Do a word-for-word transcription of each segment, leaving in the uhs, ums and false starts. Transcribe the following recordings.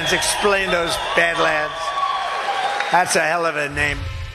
Badlands. Explain those Badlands. That's a hell of a name.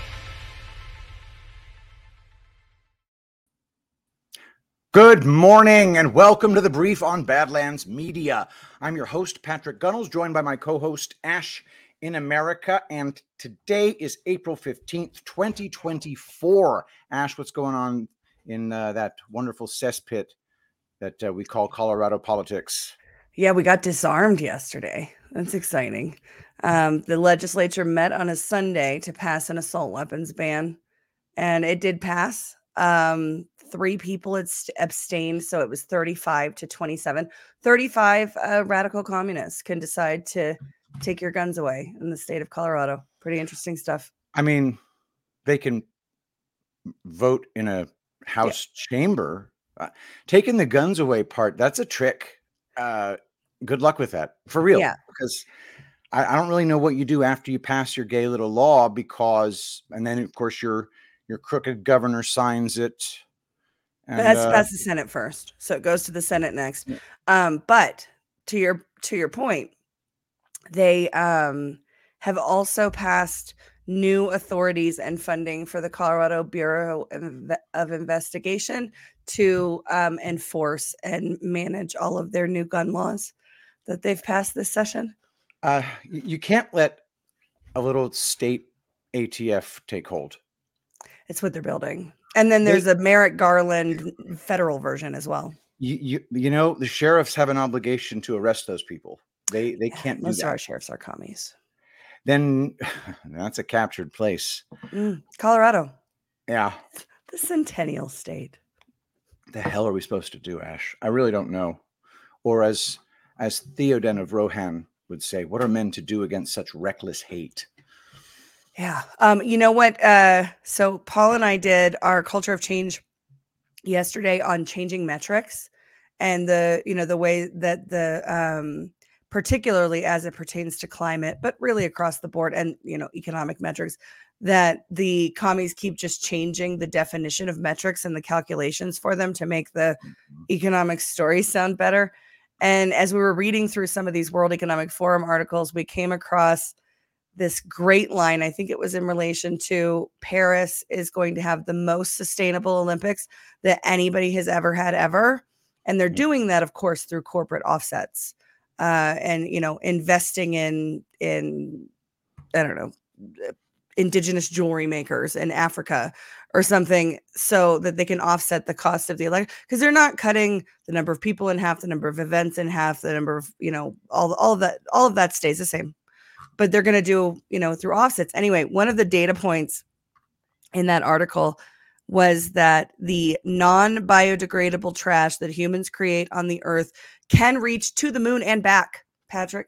Good morning and welcome to the Brief on Badlands Media. I'm your host, Patrick Gunnels, joined by my co-host, Ash in America. And today is April fifteenth, twenty twenty-four. Ash, what's going on in uh, that wonderful cesspit that uh, we call Colorado politics? Yeah, we got disarmed yesterday. That's exciting. Um, the legislature met on a Sunday to pass an assault weapons ban, and it did pass. Um, three people had st- abstained, so it was thirty-five to twenty-seven. thirty-five uh, radical communists can decide to take your guns away in the state of Colorado. Pretty interesting stuff. I mean, they can vote in a House yeah. chamber. Uh, taking the guns away part, that's a trick. Uh, good luck with that, for real. Yeah. Because I, I don't really know what you do after you pass your gay little law, because, and then of course your your crooked governor signs it. And, it has to uh, pass the Senate first, so it goes to the Senate next. Yeah. Um, but to your to your point, they um, have also passed new authorities and funding for the Colorado Bureau of Investigation to um, enforce and manage all of their new gun laws that they've passed this session. Uh, you can't let a little state A T F take hold. It's what they're building. And then there's they, a Merrick Garland federal version as well. You, you you know, the sheriffs have an obligation to arrest those people. They they can't Most do that. Most of our sheriffs are commies. Then that's a captured place. Mm, Colorado. Yeah. The Centennial State. The hell are we supposed to do, Ash? I really don't know. Or as as Theoden of Rohan would say, what are men to do against such reckless hate? Yeah. Um, you know what? Uh, so Paul and I did our culture of change yesterday on changing metrics and the, you know, the way that the, um, particularly as it pertains to climate, but really across the board and, you know, economic metrics, that the commies keep just changing the definition of metrics and the calculations for them to make the economic story sound better. And as we were reading through some of these World Economic Forum articles, we came across this great line. I think it was in relation to Paris is going to have the most sustainable Olympics that anybody has ever had ever. And they're doing that, of course, through corporate offsets uh, and, you know, investing in, in, I don't know, indigenous jewelry makers in Africa or something so that they can offset the cost of the election, because they're not cutting the number of people in half, the number of events in half, the number of, you know, all, all of that, all of that stays the same. But they're going to do, you know, through offsets. Anyway, one of the data points in that article was that the non-biodegradable trash that humans create on the earth can reach to the moon and back. Patrick?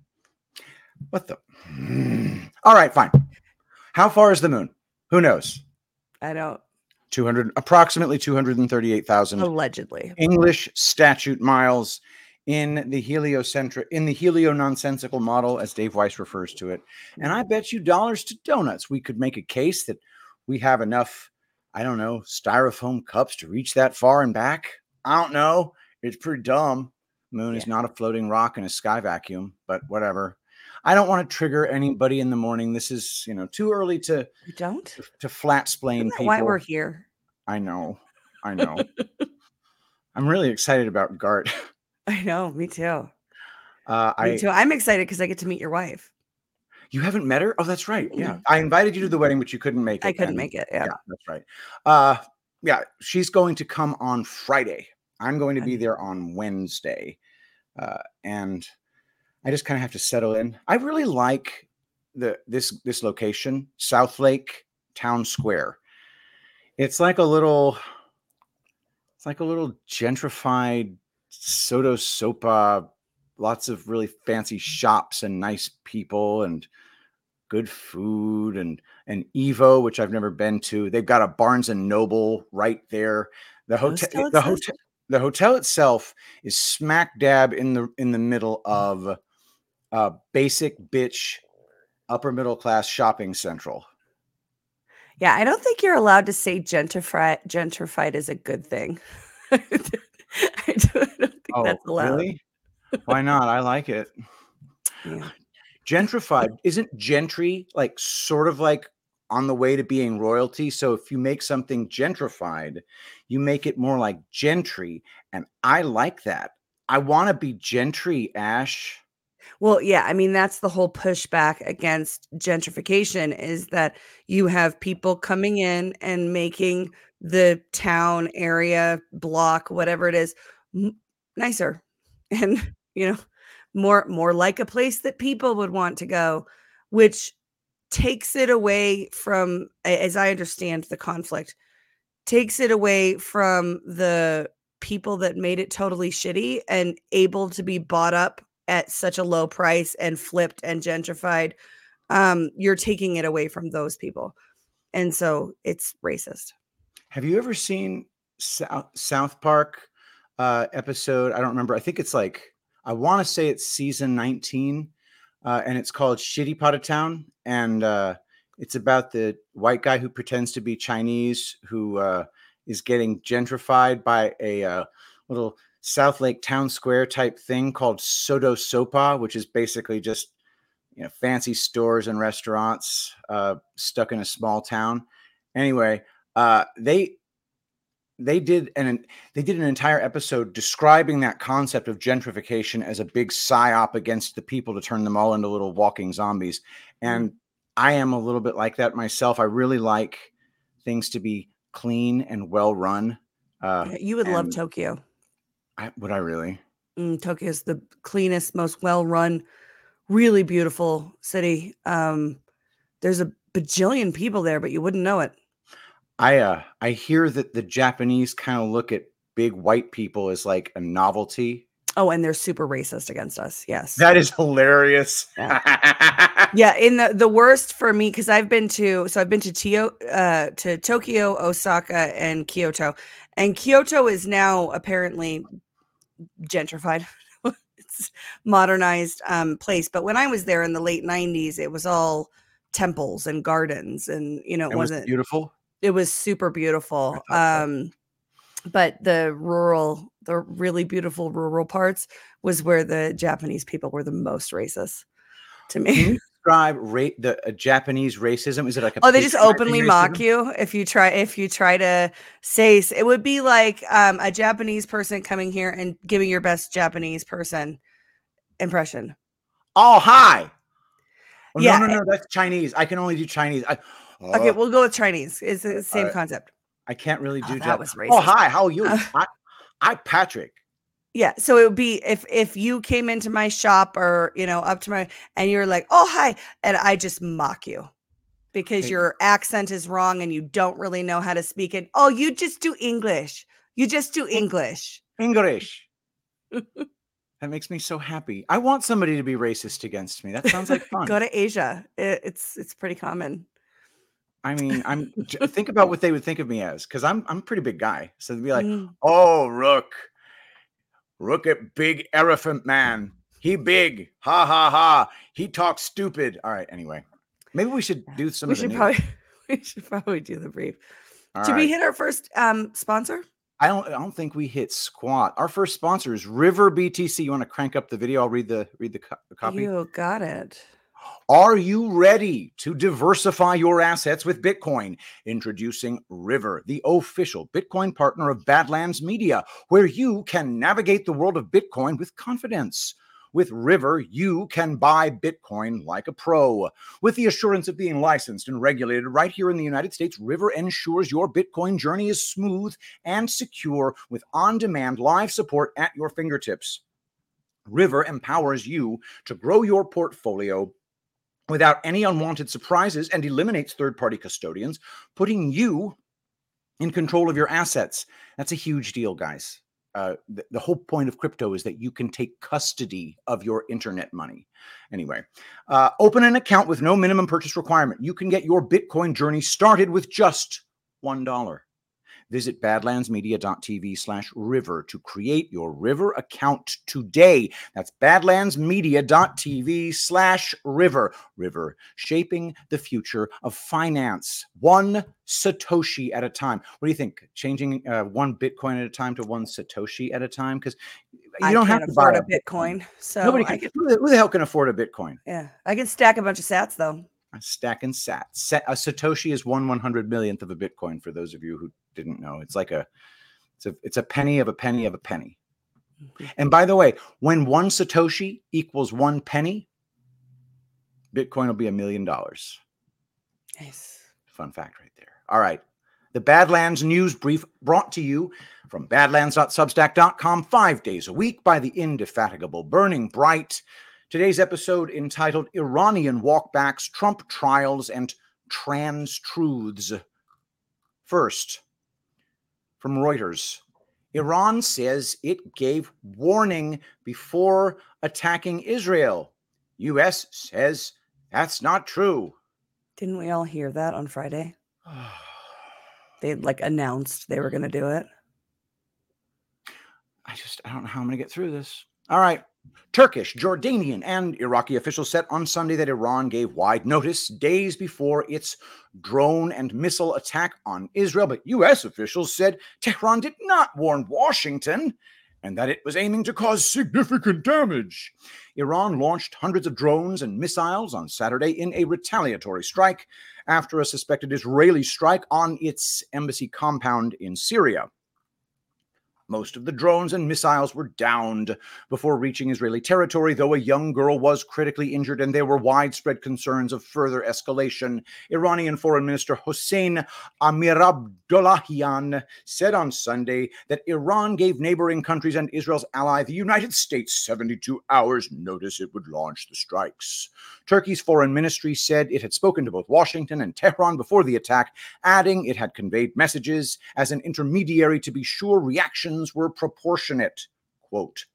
What the? All right, fine. How far is the moon? Who knows? I don't. two hundred, approximately two hundred thirty-eight thousand. Allegedly. English statute miles. In the heliocentric, in the helio-nonsensical model, as Dave Weiss refers to it. And I bet you dollars to donuts, we could make a case that we have enough, I don't know, styrofoam cups to reach that far and back. I don't know. It's pretty dumb. Moon yeah. is not a floating rock in a sky vacuum, but whatever. I don't want to trigger anybody in the morning. This is, you know, too early to, you don't? to, to flat splain people. Why we're here. I know. I know. I'm really excited about Gart. I know, me too. Uh, me I, too. I'm excited because I get to meet your wife. You haven't met her? Oh, that's right. Yeah. I invited you to the wedding, but you couldn't make it. I couldn't and, make it. Yeah. yeah, that's right. Uh, yeah, she's going to come on Friday. I'm going to be there on Wednesday. Uh, and I just kind of have to settle in. I really like the this this location, South Lake Town Square. It's like a little, it's like a little gentrified Soto Sopa, lots of really fancy shops and nice people and good food and and Evo, which I've never been to. They've got a Barnes and Noble right there. The hotel, the hotel, the hotel itself is smack dab in the in the middle of uh, basic bitch upper middle class shopping central. Yeah, I don't think you're allowed to say gentrified. Gentrified is a good thing. I don't think oh, that's allowed. Really? Why not? I like it. Yeah. Gentrified, isn't gentry like sort of like on the way to being royalty? So if you make something gentrified, you make it more like gentry. And I like that. I want to be gentry, Ash. Well, yeah, I mean, that's the whole pushback against gentrification is that you have people coming in and making the town area, block, whatever it is, m- nicer and, you know, more more like a place that people would want to go, which takes it away from, a- as I understand the conflict, takes it away from the people that made it totally shitty and able to be bought up at such a low price and flipped and gentrified. Um, you're taking it away from those people. And so it's racist. Have you ever seen South, South Park uh, episode? I don't remember. I think it's like, I want to say it's season nineteen, uh, and it's called Shitty Pot of Town. And uh, it's about the white guy who pretends to be Chinese, who uh, is getting gentrified by a uh, little South Lake Town Square type thing called Sodo Sopa, which is basically just, you know, fancy stores and restaurants uh, stuck in a small town. Anyway, uh, they they did an they did an entire episode describing that concept of gentrification as a big psyop against the people to turn them all into little walking zombies. And mm. I am a little bit like that myself. I really like things to be clean and well run. Uh, you would love Tokyo. I, would I really? Mm, Tokyo is the cleanest, most well run, really beautiful city. Um, there's a bajillion people there, but you wouldn't know it. I uh I hear that the Japanese kind of look at big white people as like a novelty. Oh, and they're super racist against us. Yes. That is hilarious. Yeah, yeah, in the the worst for me, because I've been to so I've been to Tio, uh to Tokyo, Osaka, and Kyoto. And Kyoto is now apparently gentrified. It's modernized um place. But when I was there in the late nineties, it was all temples and gardens, and you know, it and wasn't was it beautiful. It was super beautiful. Um, so. But the rural, the really beautiful rural parts was where the Japanese people were the most racist to me. Can you describe rate the uh, Japanese racism? Is it like a oh, they just openly racism? mock you if you try if you try to say it would be like um, a Japanese person coming here and giving your best Japanese person impression. Oh, hi. Oh, yeah, no, no, no, that's Chinese. I can only do Chinese. I, oh. Okay, we'll go with Chinese. It's the same uh, concept. I can't really do oh, that. That was racist. Oh, hi. How are you? Uh, I, I, Patrick. Yeah, so it would be if if you came into my shop or, you know, up to my, and you're like, oh, hi, and I just mock you because okay. your accent is wrong and you don't really know how to speak it. Oh, you just do English. You just do English. English. That makes me so happy. I want somebody to be racist against me. That sounds like fun. Go to Asia. It, it's it's pretty common. I mean, I'm think about what they would think of me as, because I'm I'm a pretty big guy. So they'd be like, mm. oh, Rook. Look at big elephant man. He big. Ha ha ha. He talks stupid. All right. Anyway, maybe we should do some. We of the should news. probably we should probably do the brief. All Should right. we hit our first um sponsor? I don't. I don't think we hit squat. Our first sponsor is River B T C. You want to crank up the video? I'll read the read the, co- the copy. You got it. Are you ready to diversify your assets with Bitcoin? Introducing River, the official Bitcoin partner of Badlands Media, where you can navigate the world of Bitcoin with confidence. With River, you can buy Bitcoin like a pro. With the assurance of being licensed and regulated right here in the United States, River ensures your Bitcoin journey is smooth and secure with on-demand live support at your fingertips. River empowers you to grow your portfolio without any unwanted surprises and eliminates third-party custodians, putting you in control of your assets. That's a huge deal, guys. Uh, the, the whole point of crypto is that you can take custody of your internet money. Anyway, uh, open an account with no minimum purchase requirement. You can get your Bitcoin journey started with just one dollar. Visit badlandsmedia.tv slash river to create your River account today. That's badlandsmedia.tv slash river. River, shaping the future of finance, one Satoshi at a time. What do you think? Changing uh, one Bitcoin at a time to one Satoshi at a time? Because You I don't can't have to buy afford a a Bitcoin, so Nobody I can. can. Who the, who the hell can afford a Bitcoin? Yeah, I can stack a bunch of Sats though. A stack and sat. Sa- A Satoshi is one one hundred millionth of a Bitcoin. For those of you who didn't know, it's like a, it's a, it's a penny of a penny of a penny. Mhm. And by the way, when one Satoshi equals one penny, Bitcoin will be a million dollars. Nice. Fun fact right there. All right. The Badlands News Brief brought to you from badlands dot substack dot com five days a week by the indefatigable Burning Bright. Today's episode entitled Iranian Walkbacks, Trump Trials, and Trans Truths. First, from Reuters, Iran says it gave warning before attacking Israel. U S says that's not true. Didn't we all hear that on Friday? They like announced they were going to do it. I just, I don't know how I'm going to get through this. All right. Turkish, Jordanian, and Iraqi officials said on Sunday that Iran gave wide notice days before its drone and missile attack on Israel. But U S officials said Tehran did not warn Washington and that it was aiming to cause significant damage. Iran launched hundreds of drones and missiles on Saturday in a retaliatory strike after a suspected Israeli strike on its embassy compound in Syria. Most of the drones and missiles were downed before reaching Israeli territory, though a young girl was critically injured and there were widespread concerns of further escalation. Iranian Foreign Minister Hossein Amirabdollahian said on Sunday that Iran gave neighboring countries and Israel's ally, the United States, seventy-two hours notice it would launch the strikes. Turkey's foreign ministry said it had spoken to both Washington and Tehran before the attack, adding it had conveyed messages as an intermediary to be sure reactions were proportionate. Quote,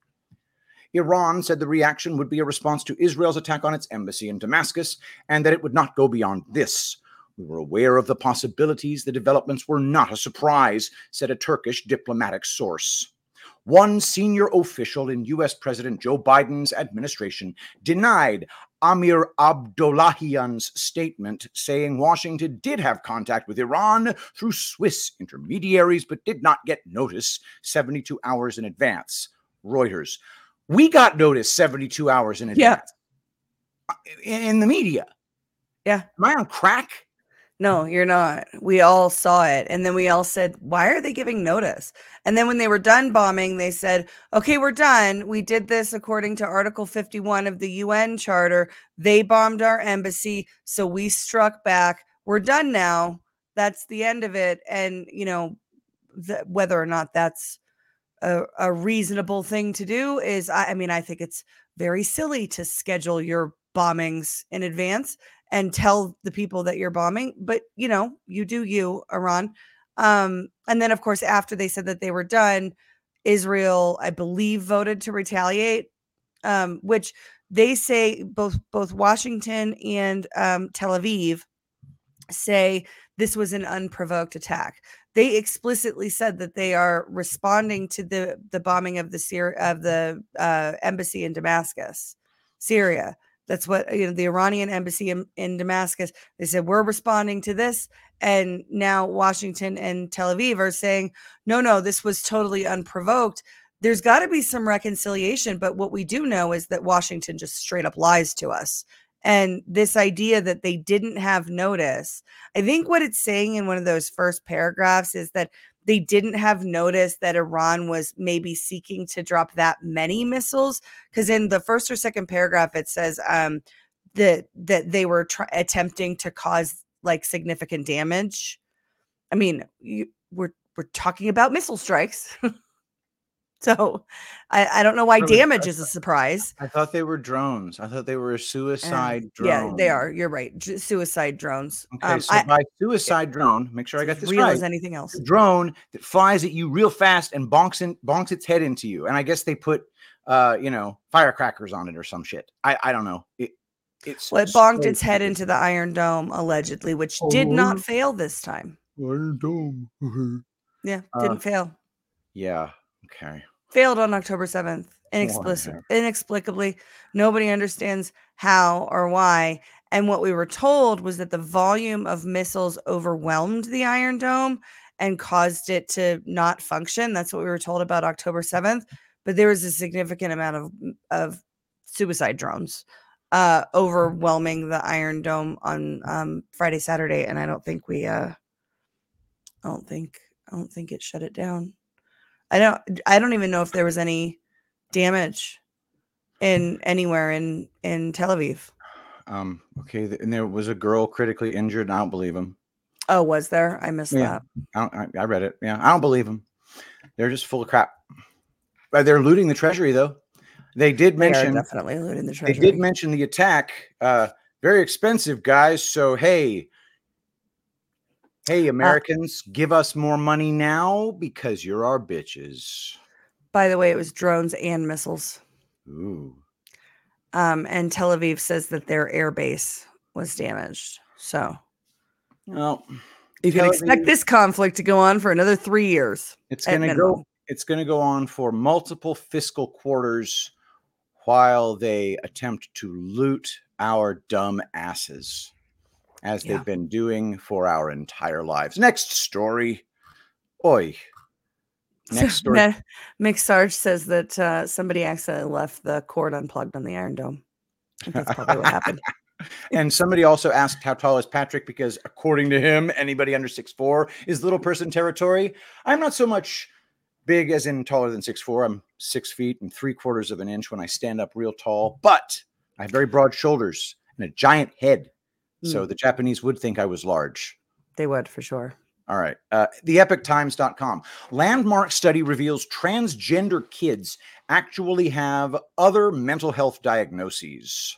Iran said the reaction would be a response to Israel's attack on its embassy in Damascus and that it would not go beyond this. We were aware of the possibilities. The developments were not a surprise, said a Turkish diplomatic source. One senior official in U S President Joe Biden's administration denied Amir Abdollahian's statement, saying Washington did have contact with Iran through Swiss intermediaries, but did not get notice seventy-two hours in advance. Reuters. We got notice seventy-two hours in advance. Yeah. In the media. Yeah. Am I on crack? No, you're not. We all saw it. And then we all said, why are they giving notice? And then when they were done bombing, they said, okay, we're done. We did this according to Article fifty-one of the U N Charter. They bombed our embassy, so we struck back. We're done now. That's the end of it. And, you know, th- whether or not that's a, a reasonable thing to do is, I, I mean, I think it's very silly to schedule your bombings in advance and tell the people that you're bombing, but you know, you do you, Iran. Um, and then of course, after they said that they were done, Israel, I believe, voted to retaliate, um, which they say both, both Washington and um, Tel Aviv say this was an unprovoked attack. They explicitly said that they are responding to the, the bombing of the Syria, of the uh, embassy in Damascus, Syria. That's what, you know, the Iranian embassy in, in Damascus, they said, we're responding to this. And now Washington and Tel Aviv are saying, no, no, this was totally unprovoked. There's got to be some reconciliation. But what we do know is that Washington just straight up lies to us. And this idea that they didn't have notice, I think what it's saying in one of those first paragraphs is that they didn't have notice that Iran was maybe seeking to drop that many missiles. Because in the first or second paragraph, it says um, that that they were tr- attempting to cause like significant damage. I mean, you, we're we're talking about missile strikes. So I, I don't know why damage is a surprise. I thought they were drones. I thought they were suicide uh, drones. Yeah, they are. You're right. J- suicide drones. Okay, um, so I, by suicide drone, make sure I got this real right. as anything else. A drone that flies at you real fast and bonks in, bonks its head into you. And I guess they put, uh, you know, firecrackers on it or some shit. I, I don't know. It, it's well, it bonked so its head into the Iron Dome allegedly, which oh. did not fail this time. Iron Dome. Yeah, didn't uh, fail. Yeah. Okay. Failed on October seventh. Inexplic- inexplicably. Nobody understands how or why. And what we were told was that the volume of missiles overwhelmed the Iron Dome and caused it to not function. That's what we were told about October seventh. but there was a significant amount of of suicide drones uh, overwhelming the Iron Dome on um, Friday, Saturday, and I don't think we, uh, I don't think, I don't think it shut it down. I don't, I don't even know if there was any damage in anywhere in in Tel Aviv. Um, okay, and there was a girl critically injured, and I don't believe him. Oh, was there? I missed Yeah, that. I, don't, I, I read it. Yeah, I don't believe them. They're just full of crap. But they're looting the treasury, though. They did They are mention definitely looting the they treasury. did mention the attack. Uh, very expensive, guys. So hey, hey, Americans, uh, give us more money now because you're our bitches. By the way, it was drones and missiles. Ooh. Um, and Tel Aviv says that their air base was damaged. So, well, you can expect this conflict to go on for another three years. It's going to go. It's going to go on for multiple fiscal quarters while they attempt to loot our dumb asses, as yeah. they've been doing for our entire lives. Next story. Oi. Next story. Mick Sarge says that uh, somebody accidentally left the cord unplugged on the Iron Dome. I think that's probably what happened. And somebody also asked how tall is Patrick, because according to him, anybody under six foot four is little person territory. I'm not so much big as in taller than six foot four. I'm six feet and three quarters of an inch when I stand up real tall, but I have very broad shoulders and a giant head. Mm. So the Japanese would think I was large. They would, for sure. All right. Uh, the epoch times dot com. Landmark study reveals transgender kids actually have other mental health diagnoses.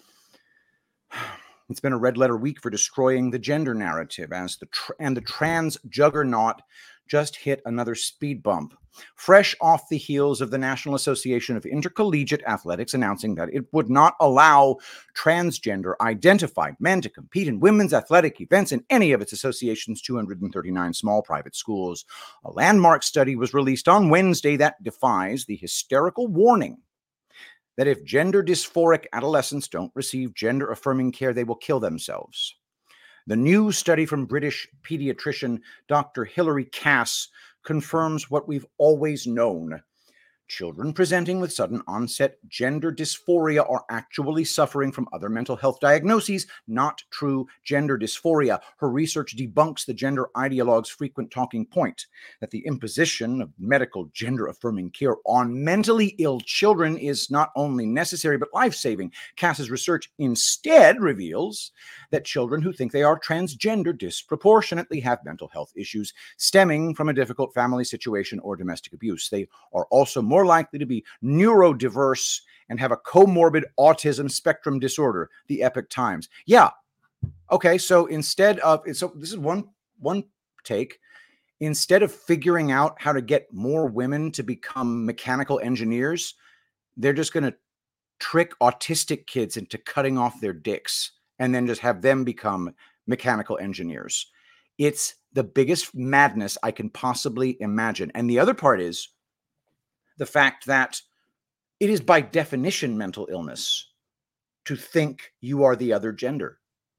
It's been a red letter week for destroying the gender narrative, as the tr- and the trans juggernaut just hit another speed bump. Fresh off the heels of the National Association of Intercollegiate Athletics announcing that it would not allow transgender identified men to compete in women's athletic events in any of its association's two hundred thirty-nine small private schools, a landmark study was released on Wednesday that defies the hysterical warning that if gender dysphoric adolescents don't receive gender-affirming care, they will kill themselves. The new study from British pediatrician Doctor Hilary Cass confirms what we've always known. Children presenting with sudden onset gender dysphoria are actually suffering from other mental health diagnoses, not true gender dysphoria. Her research debunks the gender ideologue's frequent talking point that the imposition of medical gender-affirming care on mentally ill children is not only necessary but life-saving. Cass's research instead reveals that children who think they are transgender disproportionately have mental health issues stemming from a difficult family situation or domestic abuse. They are also more likely to be neurodiverse and have a comorbid autism spectrum disorder, the Epoch Times. Yeah. Okay. So instead of, so this is one, one take, instead of figuring out how to get more women to become mechanical engineers, they're just going to trick autistic kids into cutting off their dicks and then just have them become mechanical engineers. It's the biggest madness I can possibly imagine. And the other part is the fact that it is by definition mental illness to think you are the other gender.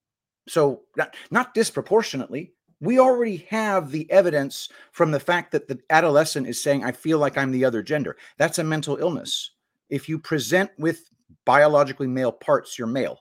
So not, not disproportionately. We already have the evidence from the fact that the adolescent is saying, I feel like I'm the other gender. That's a mental illness. If you present with biologically male parts, you're male.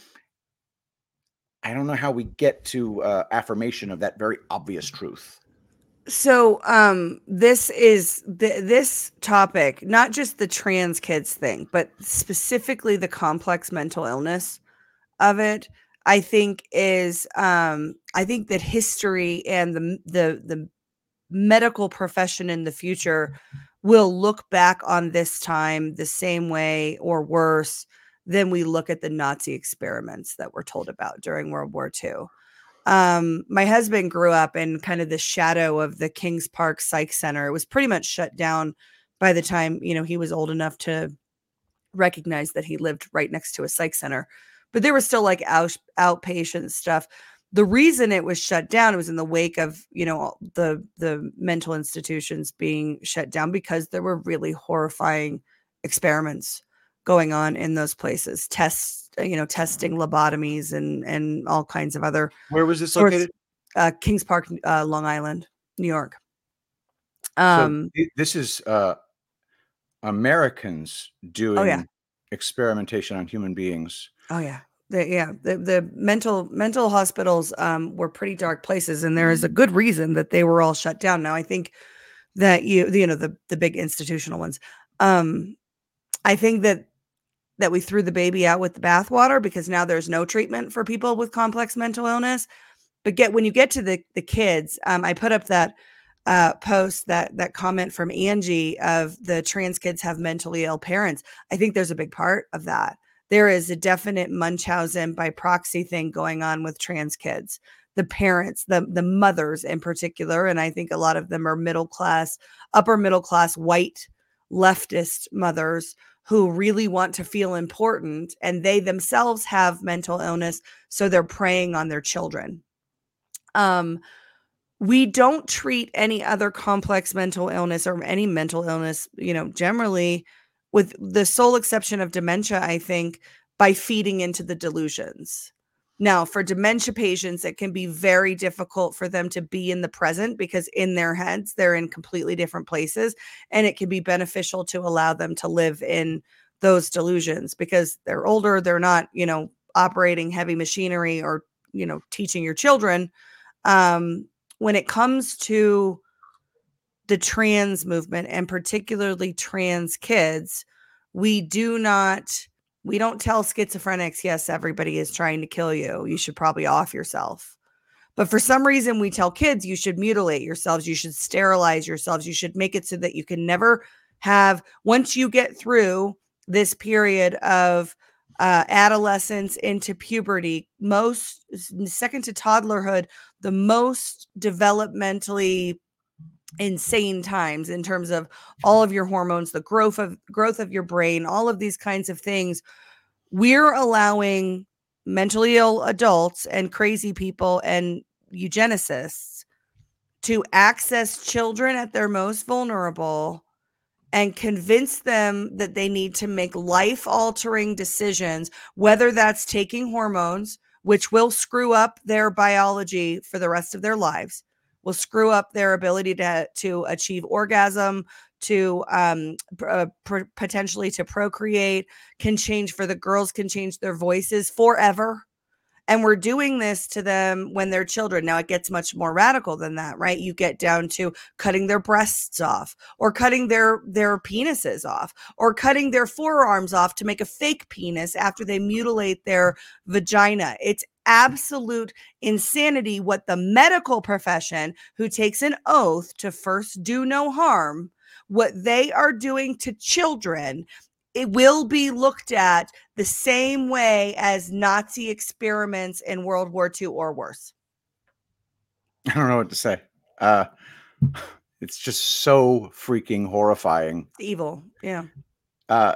I don't know how we get to uh, affirmation of that very obvious truth. So um, this is th- this topic, not just the trans kids thing, but specifically the complex mental illness of it, I think is um, I think that history and the the the medical profession in the future will look back on this time the same way or worse than we look at the Nazi experiments that were told about during World War Two. Um, my husband grew up in kind of the shadow of the Kings Park Psych Center. It was pretty much shut down by the time, you know, he was old enough to recognize that he lived right next to a psych center, but there was still like out, outpatient stuff. The reason it was shut down, it was in the wake of, you know, the, the mental institutions being shut down because there were really horrifying experiments going on in those places, tests, you know, testing lobotomies and, and all kinds of other. Where was this sorts, located? Uh, Kings Park, uh, Long Island, New York. Um, so this is, uh, Americans doing Oh, yeah. experimentation on human beings. Oh, yeah. The, yeah. The, the mental mental hospitals um, were pretty dark places, and there is a good reason that they were all shut down. Now, I think that you you know the the big institutional ones. Um, I think that that we threw the baby out with the bathwater because now there's no treatment for people with complex mental illness. But get when you get to the the kids, um, I put up that uh, post that that comment from Angie of the trans kids have mentally ill parents. I think there's a big part of that. There is a definite Munchausen by proxy thing going on with trans kids. The parents, the the mothers in particular, and I think a lot of them are middle class, upper middle class, white leftist mothers who really want to feel important, and they themselves have mental illness, so they're preying on their children. Um, we don't treat any other complex mental illness or any mental illness, you know, generally, with the sole exception of dementia, I think, by feeding into the delusions. Now, for dementia patients, it can be very difficult for them to be in the present because in their heads, they're in completely different places. And it can be beneficial to allow them to live in those delusions because they're older. They're not, you know, operating heavy machinery or, you know, teaching your children. Um, when it comes to the trans movement and particularly trans kids, we do not, we don't tell schizophrenics, yes, everybody is trying to kill you. You should probably off yourself. But for some reason, we tell kids you should mutilate yourselves. You should sterilize yourselves. You should make it so that you can never have, once you get through this period of uh, adolescence into puberty, most second to toddlerhood, the most developmentally insane times in terms of all of your hormones, the growth of growth of your brain, all of these kinds of things. We're allowing mentally ill adults and crazy people and eugenicists to access children at their most vulnerable and convince them that they need to make life-altering decisions, whether that's taking hormones, which will screw up their biology for the rest of their lives, will screw up their ability to, to achieve orgasm, to um, uh, pr- potentially to procreate, can change for the girls, can change their voices forever. And we're doing this to them when they're children. Now it gets much more radical than that, right? You get down to cutting their breasts off or cutting their, their penises off or cutting their forearms off to make a fake penis after they mutilate their vagina. It's absolute insanity what the medical profession, who takes an oath to first do no harm, what they are doing to children. It will be looked at the same way as Nazi experiments in World War Two or worse. I don't know what to say. Uh, it's just so freaking horrifying. Evil, yeah. Uh,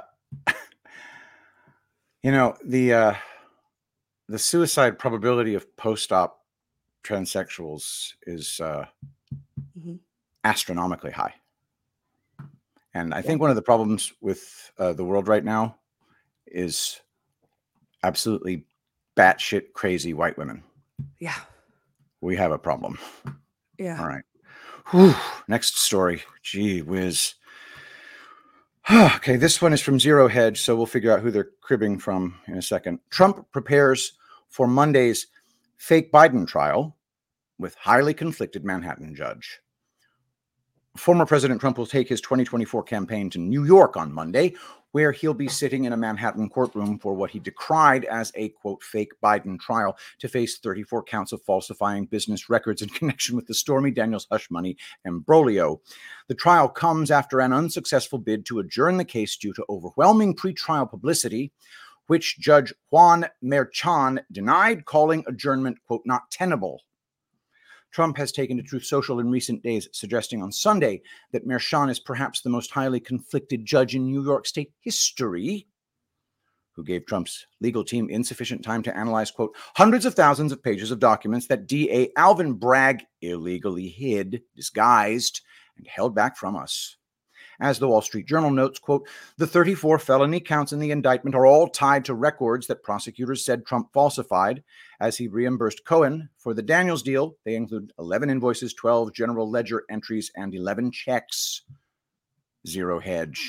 you know, the uh, the suicide probability of post-op transsexuals is uh, mm-hmm. astronomically high. And I yeah. think one of the problems with uh, the world right now is absolutely batshit crazy white women. Yeah. We have a problem. Yeah. All right. Whew. Next story. Gee whiz. Okay, this one is from Zero Hedge, so we'll figure out who they're cribbing from in a second. Trump prepares for Monday's fake Biden trial with highly conflicted Manhattan judge. Former President Trump will take his twenty twenty-four campaign to New York on Monday, where he'll be sitting in a Manhattan courtroom for what he decried as a, quote, fake Biden trial to face thirty-four counts of falsifying business records in connection with the Stormy Daniels hush money imbroglio. The trial comes after an unsuccessful bid to adjourn the case due to overwhelming pretrial publicity, which Judge Juan Merchan denied, calling adjournment, quote, not tenable. Trump has taken to Truth Social in recent days, suggesting on Sunday that Merchan is perhaps the most highly conflicted judge in New York State history, who gave Trump's legal team insufficient time to analyze, quote, hundreds of thousands of pages of documents that D A Alvin Bragg illegally hid, disguised, and held back from us. As the Wall Street Journal notes, quote, the thirty-four felony counts in the indictment are all tied to records that prosecutors said Trump falsified as he reimbursed Cohen for the Daniels deal. They include eleven invoices, twelve general ledger entries, and eleven checks. Zero Hedge.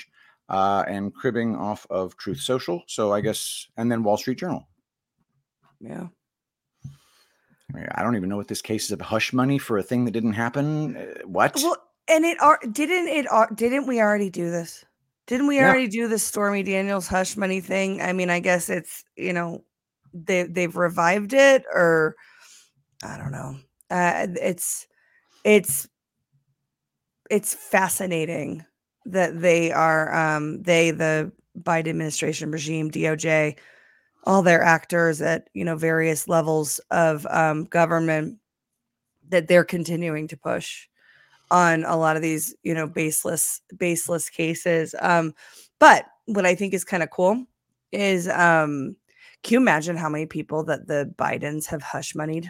uh, and cribbing off of Truth Social. So I guess, and then Wall Street Journal. Yeah. I mean, I don't even know what this case is of hush money for a thing that didn't happen. Uh, what? Well, and it are didn't it are didn't we already do this? Didn't we Yeah. already do the Stormy Daniels hush money thing? I mean, I guess it's, you know, they they've revived it, or I don't know. Uh, it's it's it's fascinating that they are um they the Biden administration regime, D O J, all their actors at, you know, various levels of um government, that they're continuing to push on a lot of these, you know, baseless baseless cases. Um but what I think is kind of cool is, um can you imagine how many people that the Bidens have hush moneyed?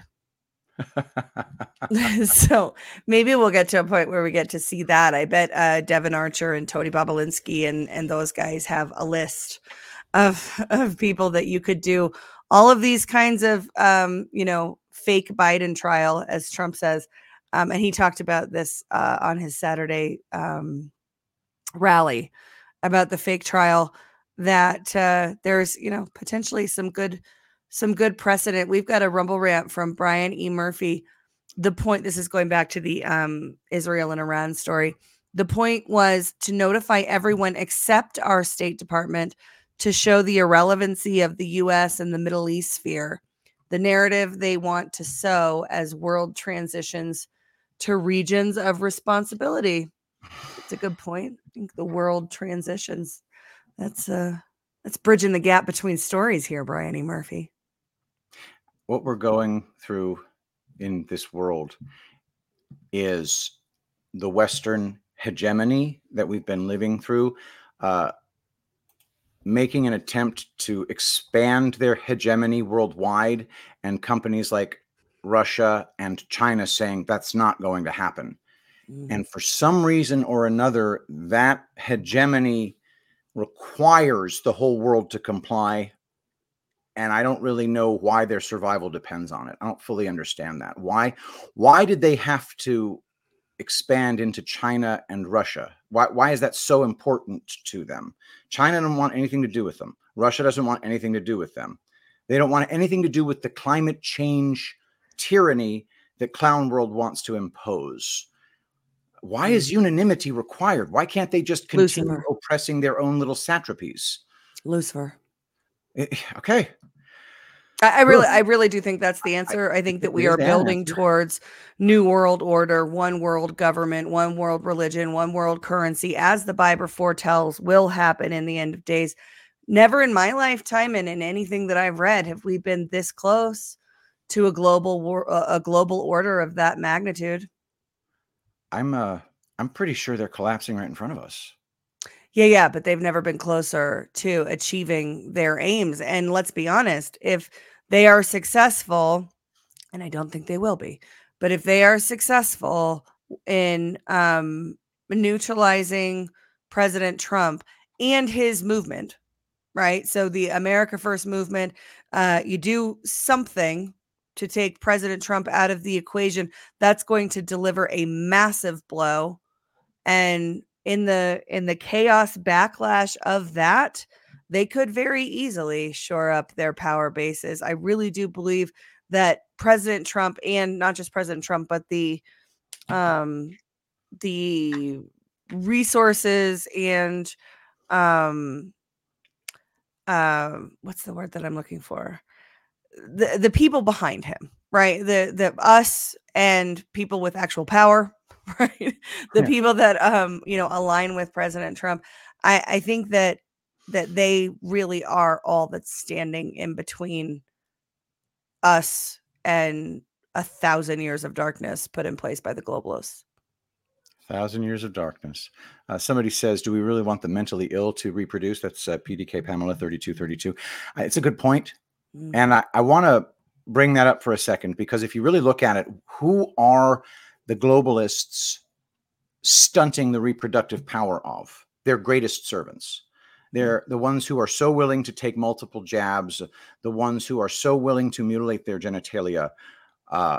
So maybe we'll get to a point where we get to see that. I bet uh, Devin Archer and Tony Bobolinsky and and those guys have a list of of people that you could do all of these kinds of, um, you know, fake Biden trial, as Trump says. Um, and he talked about this uh, on his Saturday um, rally about the fake trial, that uh, there's, you know, potentially some good some good precedent. We've got a Rumble rant from Brian E. Murphy. The point, this is going back to the um, Israel and Iran story. The point was to notify everyone except our State Department to show the irrelevancy of the U S and the Middle East sphere, the narrative they want to sow as world transitions to regions of responsibility. It's a good point. I think the world transitions. That's uh that's bridging the gap between stories here, Brian E. Murphy. What we're going through in this world is the Western hegemony that we've been living through, uh, making an attempt to expand their hegemony worldwide, and companies like Russia and China saying that's not going to happen. Mm. And for some reason or another, that hegemony requires the whole world to comply. And I don't really know why their survival depends on it. I don't fully understand that. Why, why did they have to expand into China and Russia? Why, why is that so important to them? China doesn't want anything to do with them. Russia doesn't want anything to do with them. They don't want anything to do with the climate change tyranny that Clown World wants to impose. Why is unanimity required? Why can't they just continue Lucifer. oppressing their own little satrapies? Lucifer. Eh, Okay. I, I really, I really do think that's the answer. I think that it we is are an building answer. towards new world order, one world government, one world religion, one world currency, as the Bible foretells will happen in the end of days. Never in my lifetime and in anything that I've read have we been this close to a global war, a global order of that magnitude. I'm uh I'm pretty sure they're collapsing right in front of us. Yeah, yeah, but they've never been closer to achieving their aims. And let's be honest, if they are successful, and I don't think they will be, but if they are successful in um, neutralizing President Trump and his movement, right? So the America First movement, uh, you do something to take President Trump out of the equation, that's going to deliver a massive blow. And in the in the chaos backlash of that, they could very easily shore up their power bases. I really do believe that President Trump, and not just President Trump, but the um the resources and um uh, what's the word that I'm looking for? The the people behind him, right? The the us and people with actual power, right? The Yeah. people that um, you know, align with President Trump. I, I think that that they really are all that's standing in between us and a thousand years of darkness put in place by the globalists. Thousand years of darkness. Uh, somebody says, do we really want the mentally ill to reproduce? That's uh, P D K Pamela thirty-two thirty-two. Uh, it's a good point. Mm. And I, I want to bring that up for a second, because if you really look at it, who are the globalists stunting the reproductive power of? Their greatest servants. They're the ones who are so willing to take multiple jabs, the ones who are so willing to mutilate their genitalia, uh,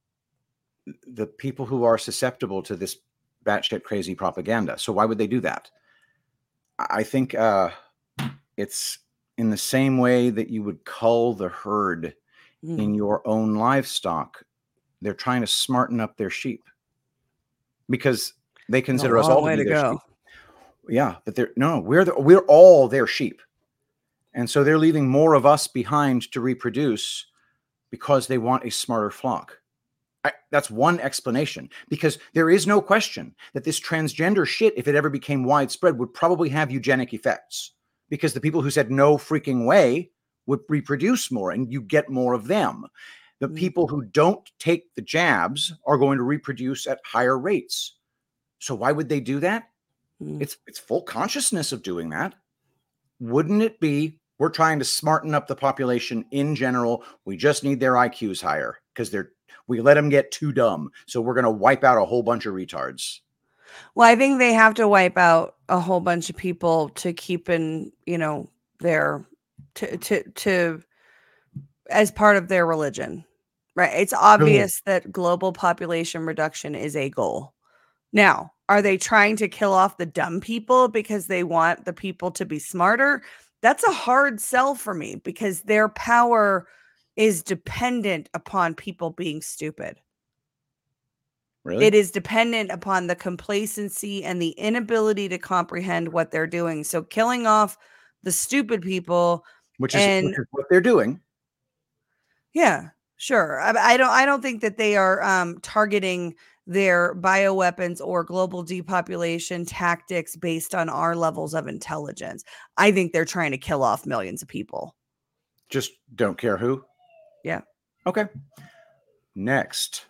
the people who are susceptible to this batshit crazy propaganda. So why would they do that? I think uh, it's in the same way that you would cull the herd Mm. in your own livestock. They're trying to smarten up their sheep because they consider us all to way be to their go. sheep. Yeah, but they're no, we're the, we're all their sheep, and so they're leaving more of us behind to reproduce because they want a smarter flock. I, that's one explanation, because there is no question that this transgender shit, if it ever became widespread, would probably have eugenic effects, because the people who said no freaking way would reproduce more and you get more of them. The Mm. people who don't take the jabs are going to reproduce at higher rates. So why would they do that? Mm. It's it's full consciousness of doing that. Wouldn't it be, we're trying to smarten up the population in general. We just need their I Qs higher because they're we let them get too dumb. So we're going to wipe out a whole bunch of retards. Well, I think they have to wipe out a whole bunch of people to keep in, you know, their to to to as part of their religion. Right? It's obvious that global population reduction is a goal. Now, are they trying to kill off the dumb people because they want the people to be smarter? That's a hard sell for me, because their power is dependent upon people being stupid. Really? It is dependent upon the complacency and the inability to comprehend what they're doing. So killing off the stupid people, Which is, and which is what they're doing. yeah, sure. I, I don't I don't think that they are um, targeting their bioweapons or global depopulation tactics based on our levels of intelligence. I think they're trying to kill off millions of people. Just don't care who. Yeah. Okay. Next.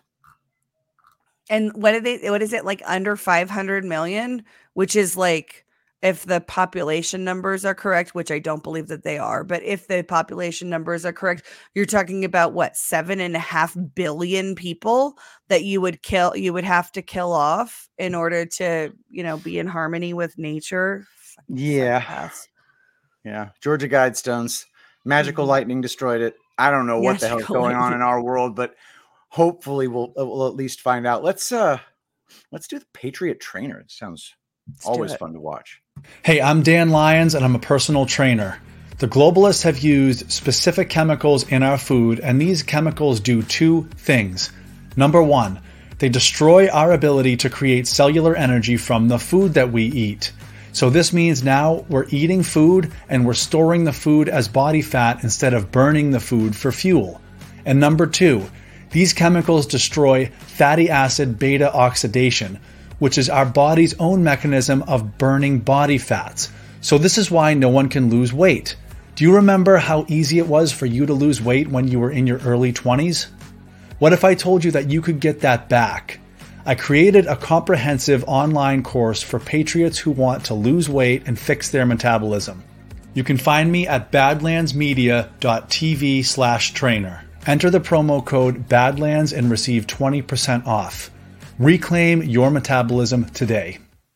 And what did they what is it, like under five hundred million, which is like, if the population numbers are correct, which I don't believe that they are, but if the population numbers are correct, you're talking about what, seven and a half billion people that you would kill, you would have to kill off in order to, you know, be in harmony with nature. Fucking Yeah. psychopaths. Yeah. Georgia Guidestones. Magical Mhm. lightning destroyed it. I don't know what the hell's Magical going on lightning. in our world, but hopefully we'll we'll at least find out. Let's uh let's do the Patriot Trainer. It sounds Let's do always it. fun to watch. Hey, I'm Dan Lyons, and I'm a personal trainer. The globalists have used specific chemicals in our food, and these chemicals do two things. Number one, they destroy our ability to create cellular energy from the food that we eat. So this means now we're eating food and we're storing the food as body fat instead of burning the food for fuel. And number two, these chemicals destroy fatty acid beta oxidation, which is our body's own mechanism of burning body fats. So this is why no one can lose weight. Do you remember how easy it was for you to lose weight when you were in your early twenties? What if I told you that you could get that back? I created a comprehensive online course for patriots who want to lose weight and fix their metabolism. You can find me at badlandsmedia.tv slash trainer. Enter the promo code BADLANDS and receive twenty percent off. Reclaim your metabolism today.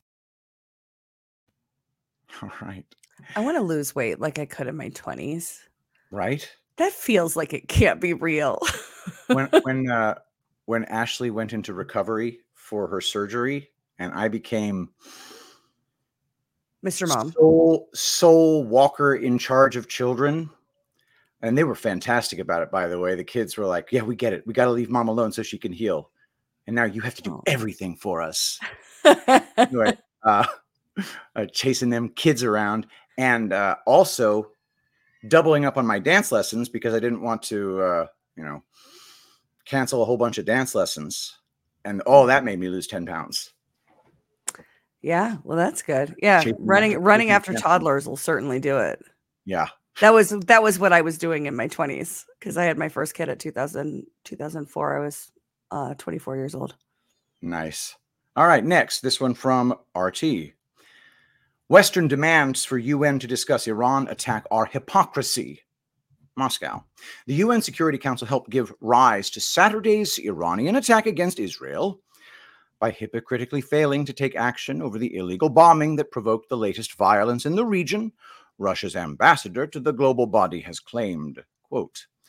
All right. I want to lose weight like I could in my twenties. Right? That feels like it can't be real. When when uh when Ashley went into recovery for her surgery and I became Mister Mom. soul soul walker in charge of children, and they were fantastic about it, by the way. The kids were like, yeah, we get it. We got to leave mom alone so she can heal. And now you have to do Oh. everything for us. Anyway, uh, uh, chasing them kids around, and uh, also doubling up on my dance lessons because I didn't want to, uh, you know, cancel a whole bunch of dance lessons. And oh, that made me lose ten pounds. Yeah, well, that's good. Yeah, Chasing running after- running chasing after after- toddlers will certainly do it. Yeah. That was that was what I was doing in my twenties, because I had my first kid at two thousand, two thousand four. I was uh, twenty-four years old. Nice. All right, next, this one from R T. Western demands for U N to discuss Iran attack are hypocrisy. Moscow. The U N Security Council helped give rise to Saturday's Iranian attack against Israel by hypocritically failing to take action over the illegal bombing that provoked the latest violence in the region, Russia's ambassador to the global body has claimed. Quote,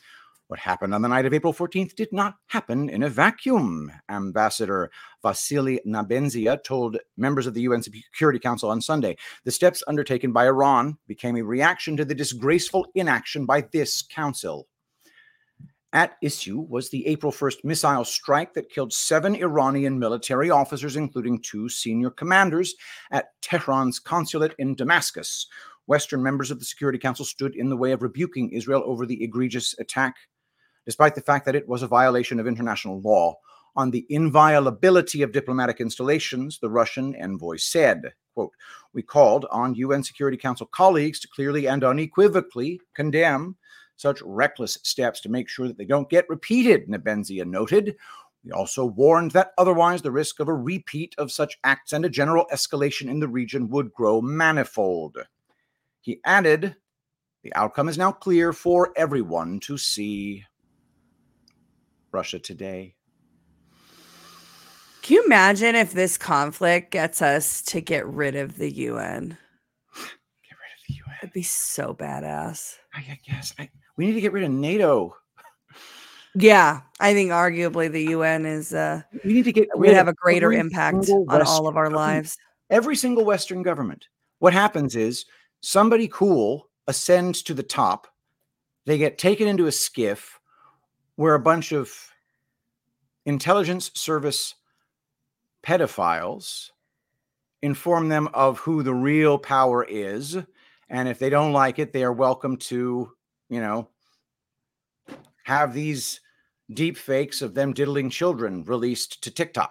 What happened on the night of April fourteenth did not happen in a vacuum, Ambassador Vasily Nebenzia told members of the U N Security Council on Sunday. The steps undertaken by Iran became a reaction to the disgraceful inaction by this council. At issue was the April first missile strike that killed seven Iranian military officers, including two senior commanders, at Tehran's consulate in Damascus. Western members of the Security Council stood in the way of rebuking Israel over the egregious attack, despite the fact that it was a violation of international law. On the inviolability of diplomatic installations, the Russian envoy said, quote, "We called on U N Security Council colleagues to clearly and unequivocally condemn such reckless steps to make sure that they don't get repeated," Nebenzia noted. "We also warned that otherwise the risk of a repeat of such acts and a general escalation in the region would grow manifold." He added, "The outcome is now clear for everyone to see." Russia Today. Can you imagine if this conflict gets us to get rid of the U N? Get rid of the U N. It'd be so badass. I, I guess I, we need to get rid of NATO. Yeah, I think arguably the U N is uh We need to get would rid have of a greater every impact single on Western all of our government. lives. Every single Western government. What happens is somebody cool ascends to the top. They get taken into a skiff where a bunch of intelligence service pedophiles inform them of who the real power is. And if they don't like it, they are welcome to, you know, have these deep fakes of them diddling children released to TikTok.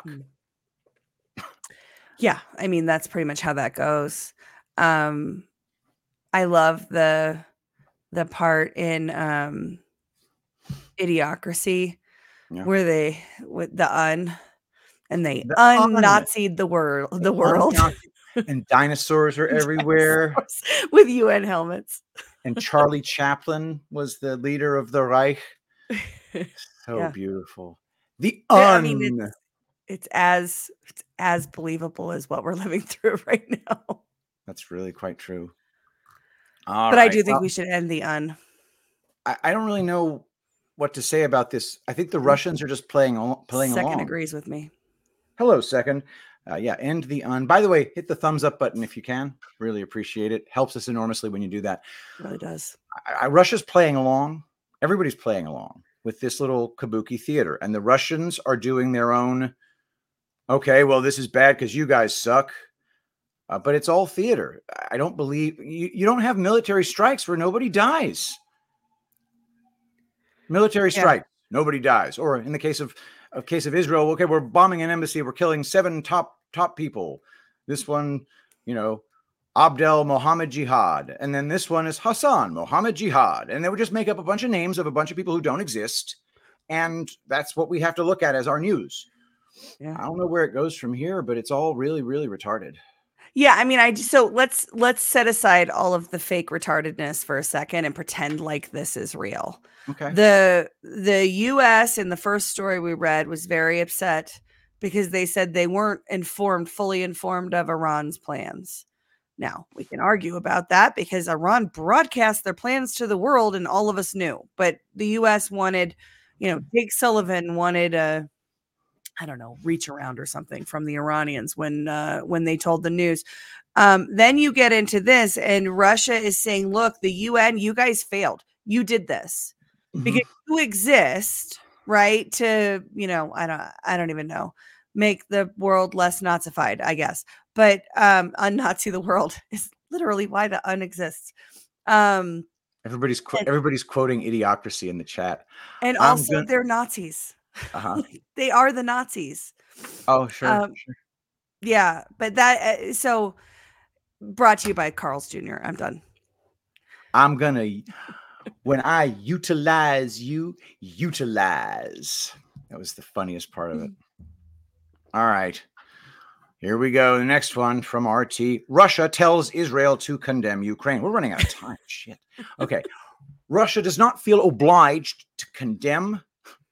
Yeah, I mean, that's pretty much how that goes. Um, I love the the part in um, Idiocracy Yeah. where they with the un and they The un. un-Nazi'd the world the world And dinosaurs are everywhere. with U N helmets. And Charlie Chaplin was the leader of the Reich. So Yeah. beautiful. The Yeah, un. I mean, it's, it's as it's as believable as what we're living through right now. That's really quite true. All But I right, do think well, we should end the un. I, I don't really know what to say about this. I think the Russians are just playing al- playing Second along. agrees with me. Hello, second. Uh, yeah, end the un. By the way, hit the thumbs up button if you can. Really appreciate it. Helps us enormously when you do that. It really does. I, I, Russia's playing along. Everybody's playing along with this little kabuki theater, and the Russians are doing their own. Okay, well, this is bad because you guys suck. Uh, but it's all theater. I don't believe you, you don't have military strikes where nobody dies. Military Yeah. strike, nobody dies. Or in the case of a case of Israel, okay, we're bombing an embassy, we're killing seven top top people. This one, you know, Abdel Mohammed Jihad, and then this one is Hassan Mohammed Jihad, and they would just make up a bunch of names of a bunch of people who don't exist, and that's what we have to look at as our news. Yeah. I don't know where it goes from here, but it's all really, really retarded. Yeah, I mean, I just- so let's let's set aside all of the fake retardedness for a second and pretend like this is real. Okay. The the U S in the first story we read was very upset because they said they weren't informed, fully informed of Iran's plans. Now, we can argue about that because Iran broadcast their plans to the world and all of us knew. But the U S wanted, you know, Jake Sullivan wanted a I don't know, reach around or something from the Iranians when uh, when they told the news. Um, then you get into this, and Russia is saying, "Look, the U N, you guys failed. You did this Mhm. because you exist, right? To you know, I don't, I don't even know, make the world less Nazified, I guess. But um, un-Nazi the world is literally why the un exists." Um, Everybody's qu- and- everybody's quoting Idiocracy in the chat. and I'm also, gonna- they're Nazis. Uh-huh. They are the Nazis. Oh, sure. Um, sure. Yeah, but that uh, so brought to you by Carl's Junior I'm done. I'm gonna when I utilize you, utilize. That was the funniest part of it. All right. Here we go. The next one from R T. Russia tells Israel to condemn Ukraine. We're running out of time. Shit. Okay. Russia does not feel obliged to condemn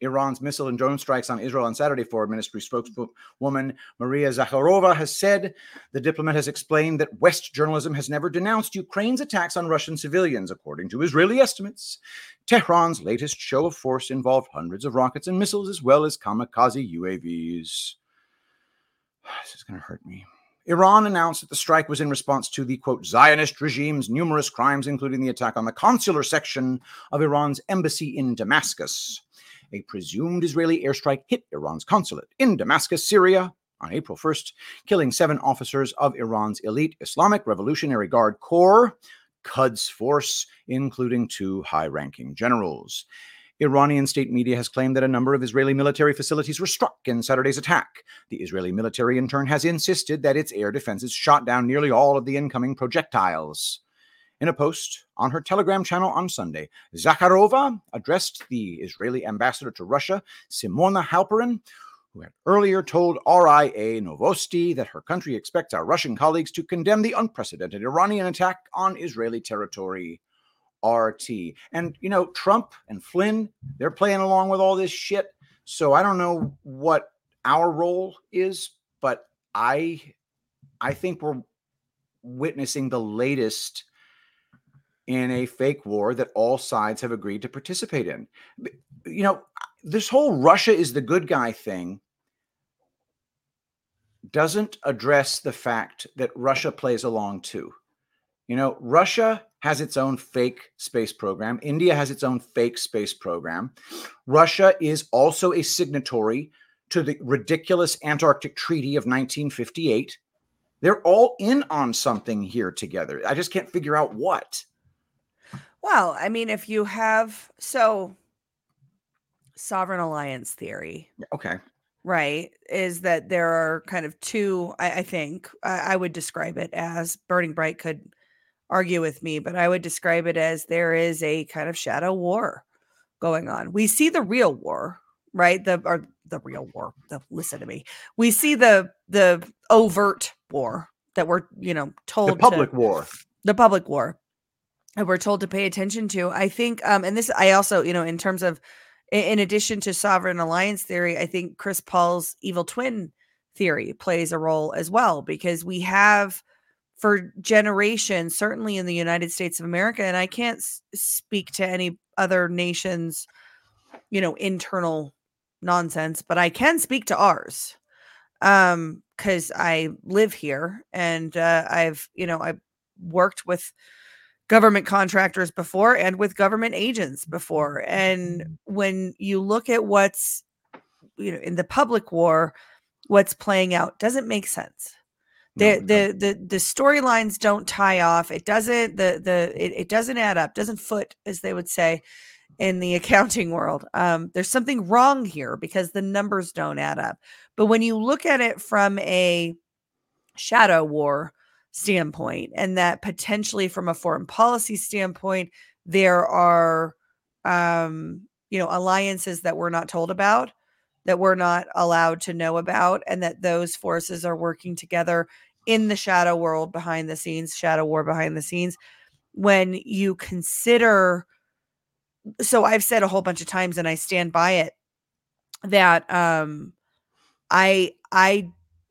Iran's missile and drone strikes on Israel on Saturday. Foreign Ministry spokeswoman Maria Zakharova has said the diplomat has explained that West journalism has never denounced Ukraine's attacks on Russian civilians. According to Israeli estimates, Tehran's latest show of force involved hundreds of rockets and missiles as well as kamikaze U A Vs. This is going to hurt me. Iran announced that the strike was in response to the, quote, Zionist regime's numerous crimes, including the attack on the consular section of Iran's embassy in Damascus. A presumed Israeli airstrike hit Iran's consulate in Damascus, Syria, on April first, killing seven officers of Iran's elite Islamic Revolutionary Guard Corps, Quds force, including two high-ranking generals. Iranian state media has claimed that a number of Israeli military facilities were struck in Saturday's attack. The Israeli military, in turn, has insisted that its air defenses shot down nearly all of the incoming projectiles. In a post on her Telegram channel on Sunday, Zakharova addressed the Israeli ambassador to Russia, Simona Halperin, who had earlier told R I A Novosti that her country expects our Russian colleagues to condemn the unprecedented Iranian attack on Israeli territory. R T. And, you know, Trump and Flynn, they're playing along with all this shit. So I don't know what our role is, but I, I think we're witnessing the latest in a fake war that all sides have agreed to participate in. You know, this whole Russia is the good guy thing doesn't address the fact that Russia plays along too. You know, Russia has its own fake space program. India has its own fake space program. Russia is also a signatory to the ridiculous Antarctic Treaty of nineteen fifty-eight. They're all in on something here together. I just can't figure out what. Well, I mean, if you have, so sovereign alliance theory. Okay. Right, is that there are kind of two, I, I think, I, I would describe it as, Burning Bright could argue with me, but I would describe it as there is a kind of shadow war going on. We see the real war, right? The or the real war. The, listen to me. We see the the overt war that we're, you know, told the public to, war. The public war that we're told to pay attention to. I think, um, and this I also, you know, in terms of, in addition to sovereign alliance theory, I think Chris Paul's evil twin theory plays a role as well, because we have for generations, certainly in the United States of America, and I can't s- speak to any other nation's, you know, internal nonsense, but I can speak to ours, um, because I live here and uh, I've, you know, I've worked with government contractors before and with government agents before. And when you look at what's, you know, in the public war, what's playing out doesn't make sense. The, No, the, the, the storylines don't tie off. It doesn't, the, the, it, it doesn't add up, doesn't foot, as they would say in the accounting world. Um, there's something wrong here because the numbers don't add up. But when you look at it from a shadow war standpoint, and that potentially from a foreign policy standpoint, there are, um, you know, alliances that we're not told about, that we're not allowed to know about, and that those forces are working together in the shadow world behind the scenes, shadow war behind the scenes. When you consider, so I've said a whole bunch of times, and I stand by it, that um, I, I,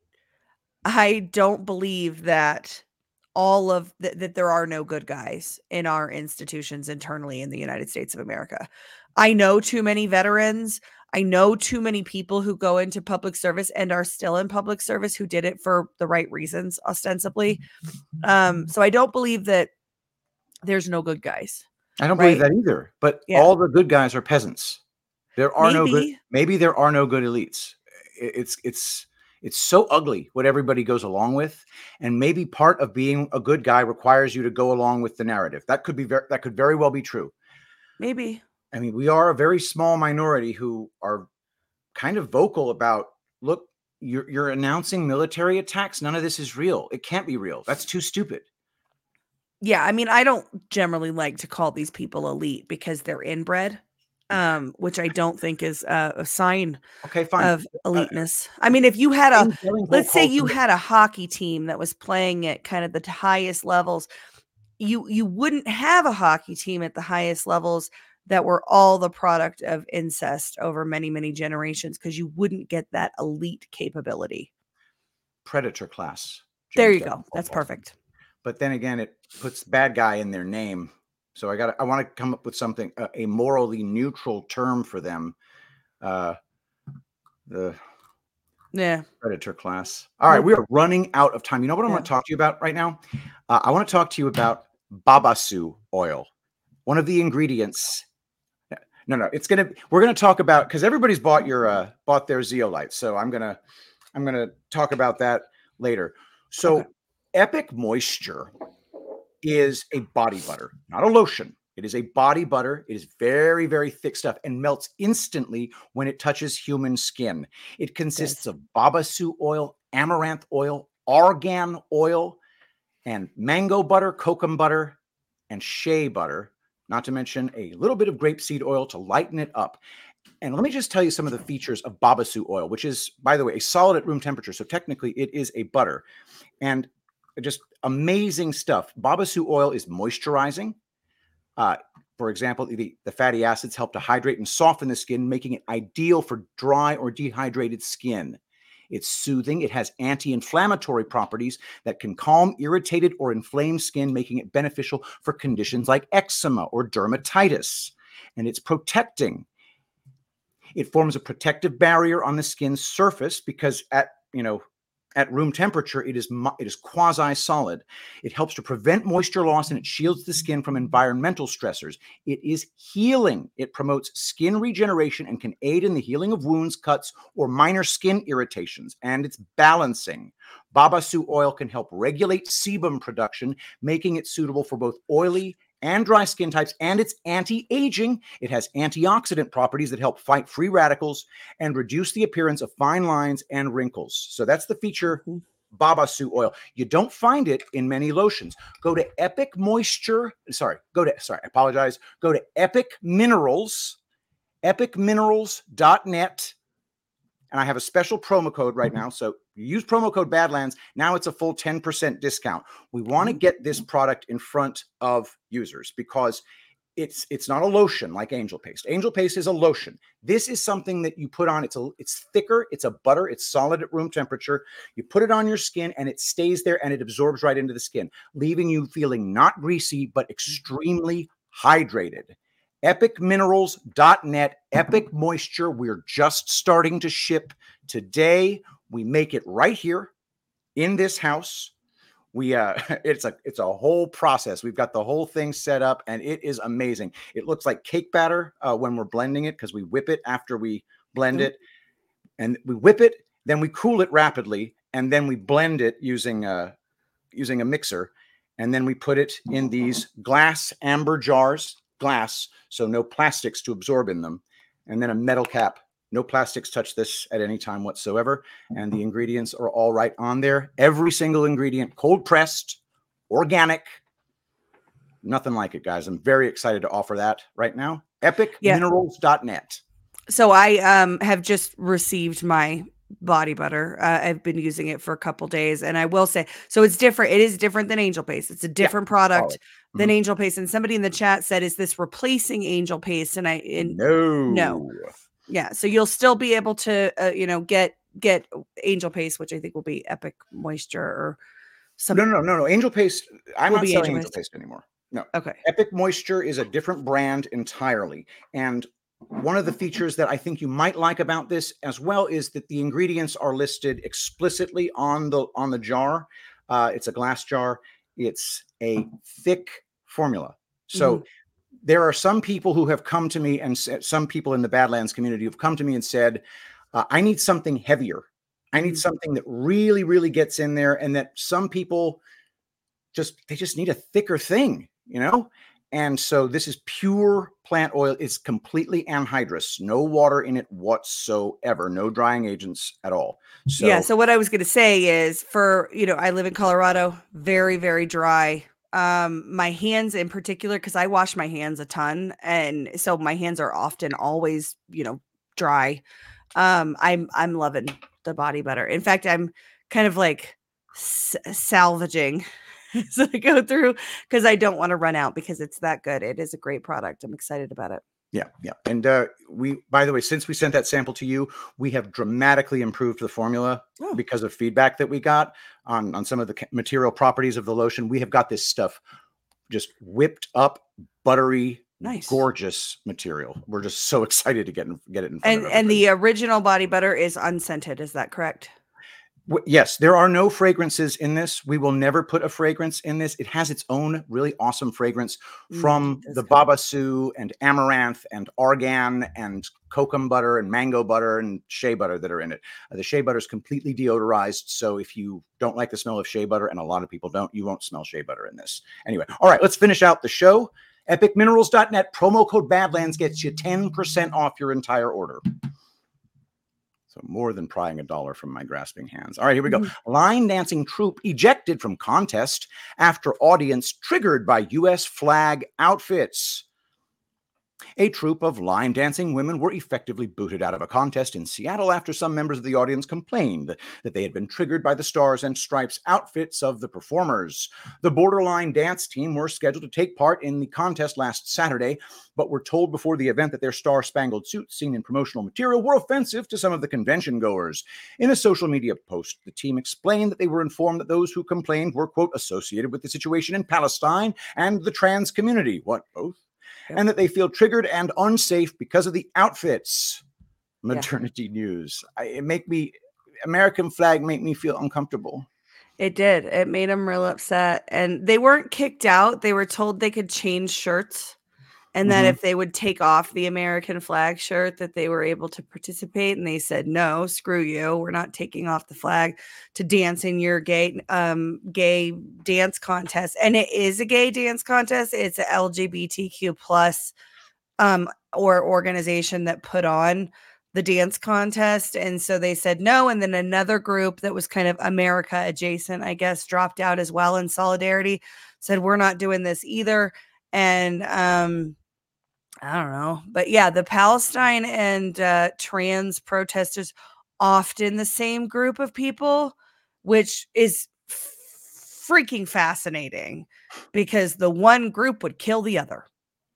I don't believe that all of th- that there are no good guys in our institutions internally in the United States of America. I know too many veterans. I know too many people who go into public service and are still in public service who did it for the right reasons, ostensibly. Um, so I don't believe that there's no good guys. I don't right? believe that either. But Yeah. all the good guys are peasants. There are no good. Maybe. Maybe there are no good elites. It- It's it's it's so ugly what everybody goes along with, and maybe part of being a good guy requires you to go along with the narrative. That could be very that could very well be true. Maybe. I mean, we are a very small minority who are kind of vocal about, look, you're you're announcing military attacks. None of this is real. It can't be real. That's too stupid. Yeah, I mean, I don't generally like to call these people elite because they're inbred, um, which I don't think is uh, a sign Okay, fine. of eliteness. I mean, if you had a, Same telling let's say you culture- had a hockey team that was playing at kind of the highest levels, you you wouldn't have a hockey team at the highest levels that were all the product of incest over many, many generations, because you wouldn't get that elite capability. Predator class. There James you Douglas go. That's Baldwin. perfect. But then again, it puts bad guy in their name. So I got I want to come up with something, a, a morally neutral term for them. Uh, the Yeah. Predator class. All right, Nope. we are running out of time. You know what I Yeah. want to talk to you about right now? Uh, I want to talk to you about Babasu oil. One of the ingredients. No, no, it's gonna. We're gonna talk about, because everybody's bought your uh, bought their zeolite. So I'm gonna I'm gonna talk about that later. So Okay. Epic Moisture is a body butter, not a lotion. It is a body butter. It is very, very thick stuff and melts instantly when it touches human skin. It consists of Babasu oil, amaranth oil, argan oil, and mango butter, kokum butter, and shea butter, not to mention a little bit of grapeseed oil to lighten it up. And let me just tell you some of the features of Babasu oil, which is, by the way, a solid at room temperature. So technically it is a butter. And just amazing stuff. Babasu oil is moisturizing. Uh, for example, the, the fatty acids help to hydrate and soften the skin, making it ideal for dry or dehydrated skin. It's soothing. It has anti-inflammatory properties that can calm irritated or inflamed skin, making it beneficial for conditions like eczema or dermatitis. And it's protecting. It forms a protective barrier on the skin's surface because at, you know, at room temperature, it is it is quasi-solid. It helps to prevent moisture loss, and it shields the skin from environmental stressors. It is healing. It promotes skin regeneration and can aid in the healing of wounds, cuts, or minor skin irritations. And it's balancing. Babasu oil can help regulate sebum production, making it suitable for both oily and dry skin types, and it's anti-aging. It has antioxidant properties that help fight free radicals and reduce the appearance of fine lines and wrinkles. So that's the feature, Babasu oil. You don't find it in many lotions. Go to Epic Moisture. Sorry, go to, sorry, I apologize. Go to Epic Minerals, epic minerals dot net. And I have a special promo code right now. So you use promo code Badlands. Now it's a full ten percent discount. We want to get this product in front of users because it's it's not a lotion like Angel Paste. Angel Paste is a lotion. This is something that you put on. It's a it's thicker. It's a butter. It's solid at room temperature. You put it on your skin and it stays there and it absorbs right into the skin, leaving you feeling not greasy, but extremely hydrated. epic minerals dot net, Epic Moisture. We're just starting to ship today. We make it right here in this house. We uh it's a it's a whole process. We've got the whole thing set up and it is amazing. It looks like cake batter uh, when we're blending it because we whip it after we blend Mm-hmm. it. And we whip it, then we cool it rapidly, and then we blend it using uh using a mixer. And then we put it in these glass amber jars. Glass, so no plastics to absorb in them, and then a metal cap. No plastics touch this at any time whatsoever, and the ingredients are all right on there. Every single ingredient, cold pressed, organic, nothing like it, guys. I'm very excited to offer that right now. epic minerals dot net. So I um have just received my body butter. Uh, I've been using it for a couple days, and I will say, so it's different. It is different than Angel Paste. It's a different yeah. product mm-hmm. than Angel Paste. And somebody in the chat said, "Is this replacing Angel Paste?" And I, and no, no, yeah. So you'll still be able to, uh, you know, get get Angel Paste, which I think will be Epic Moisture or something. No, no, no, no. Angel Paste. I'm not selling Angel Paste. Paste anymore. No. Okay. Epic Moisture is a different brand entirely, and one of the features that I think you might like about this as well is that the ingredients are listed explicitly on the on the jar. Uh, it's a glass jar. It's a thick formula. So mm-hmm. there are some people who have come to me, and some people in the Badlands community have come to me and said, uh, I need something heavier. I need mm-hmm. something that really, really gets in there, and that some people just, they just need a thicker thing, you know? And so this is pure plant oil. It's completely anhydrous, no water in it whatsoever, no drying agents at all. So, yeah. So what I was going to say is, for, you know, I live in Colorado, very, very dry. Um, my hands in particular, because I wash my hands a ton. And so my hands are often always, you know, dry. Um, I'm, I'm loving the body butter. In fact, I'm kind of like s- salvaging so I go through, because I don't want to run out, because it's that good. It is a great product. I'm excited about it. Yeah, yeah. And uh, we, by the way, since we sent that sample to you, we have dramatically improved the formula Oh. because of feedback that we got on, on some of the material properties of the lotion. We have got this stuff just whipped up, buttery, Nice. gorgeous material. We're just so excited to get in, get it in front And of and everybody. the original body butter is unscented. Is that correct? W- Yes, there are no fragrances in this. We will never put a fragrance in this. It has its own really awesome fragrance Mm, from it does the kind Baba Sue and Amaranth and Argan and Kokum butter and mango butter and shea butter that are in it. Uh, the shea butter is completely deodorized. So if you don't like the smell of shea butter, and a lot of people don't, you won't smell shea butter in this. Anyway, all right, let's finish out the show. epic minerals dot net, promo code Badlands gets you ten percent off your entire order. So more than prying a dollar from my grasping hands. All right, here we go. Mhm. Line dancing troupe ejected from contest after audience triggered by U S flag outfits. A troupe of line dancing women were effectively booted out of a contest in Seattle after some members of the audience complained that they had been triggered by the Stars and Stripes outfits of the performers. The Borderline dance team were scheduled to take part in the contest last Saturday, but were told before the event that their star-spangled suits seen in promotional material were offensive to some of the convention goers. In a social media post, the team explained that they were informed that those who complained were, quote, associated with the situation in Palestine and the trans community. What, both? Yep. And that they feel triggered and unsafe because of the outfits. Yeah. Maternity news. I, it make me, American flag make me feel uncomfortable. It did. It made them real upset. And they weren't kicked out. They were told they could change shirts. And that Mhm. if they would take off the American flag shirt, that they were able to participate. And they said, no, screw you. We're not taking off the flag to dance in your gay um, gay dance contest. And it is a gay dance contest. It's a L G B T Q plus um, or organization that put on the dance contest. And so they said no. And then another group that was kind of America adjacent, I guess, dropped out as well in solidarity, said, we're not doing this either. And um, I don't know. But yeah, the Palestine and uh, trans protesters, often the same group of people, which is f- freaking fascinating because the one group would kill the other.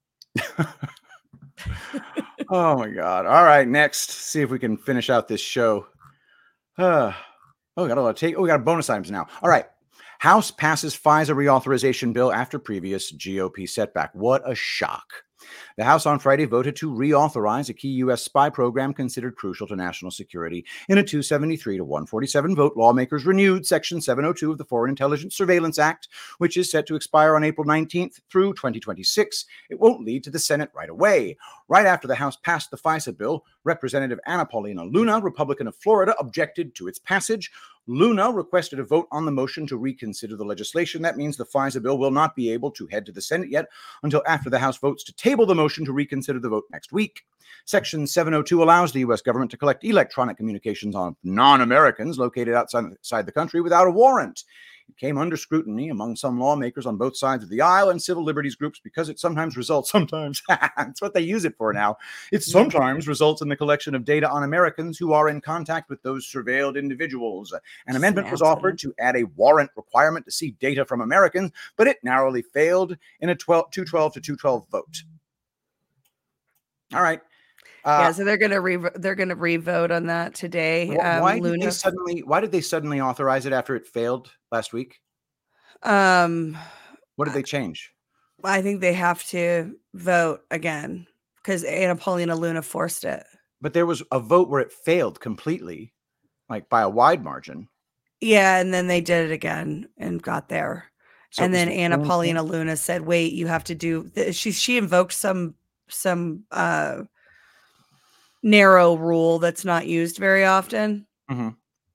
Oh my God. All right, next. See if we can finish out this show. Uh, oh, we got a lot of take. Oh, we got bonus items now. All right. House passes FISA reauthorization bill after previous G O P setback. What a shock. The House on Friday voted to reauthorize a key U S spy program considered crucial to national security. In a two seventy-three to one forty-seven vote, lawmakers renewed Section seven oh two of the Foreign Intelligence Surveillance Act, which is set to expire on April nineteenth through twenty twenty-six. It won't lead to the Senate right away. Right after the House passed the FISA bill, Representative Anna Paulina Luna, Republican of Florida, objected to its passage. Luna requested a vote on the motion to reconsider the legislation. That means the FISA bill will not be able to head to the Senate yet until after the House votes to table the motion to reconsider the vote next week. Section seven oh two allows the U S government to collect electronic communications on non-Americans located outside, outside the country without a warrant. It came under scrutiny among some lawmakers on both sides of the aisle and civil liberties groups because it sometimes results, sometimes, that's what they use it for now. It sometimes results in the collection of data on Americans who are in contact with those surveilled individuals. An amendment was offered to add a warrant requirement to see data from Americans, but it narrowly failed in a two twelve to two twelve vote. All right. Uh, yeah, so they're gonna re they're gonna re-vote on that today. wh- Um, why did Luna, they suddenly? Why did they suddenly authorize it after it failed last week? um, What did they change? I think they have to vote again because Anna Paulina Luna forced it. But there was a vote where it failed completely, like by a wide margin. Yeah, and then they did it again and got there. So it and was then the Anna same thing? Paulina Luna said, "Wait, you have to do." Th- she she invoked some some uh, narrow rule that's not used very often. Mhm.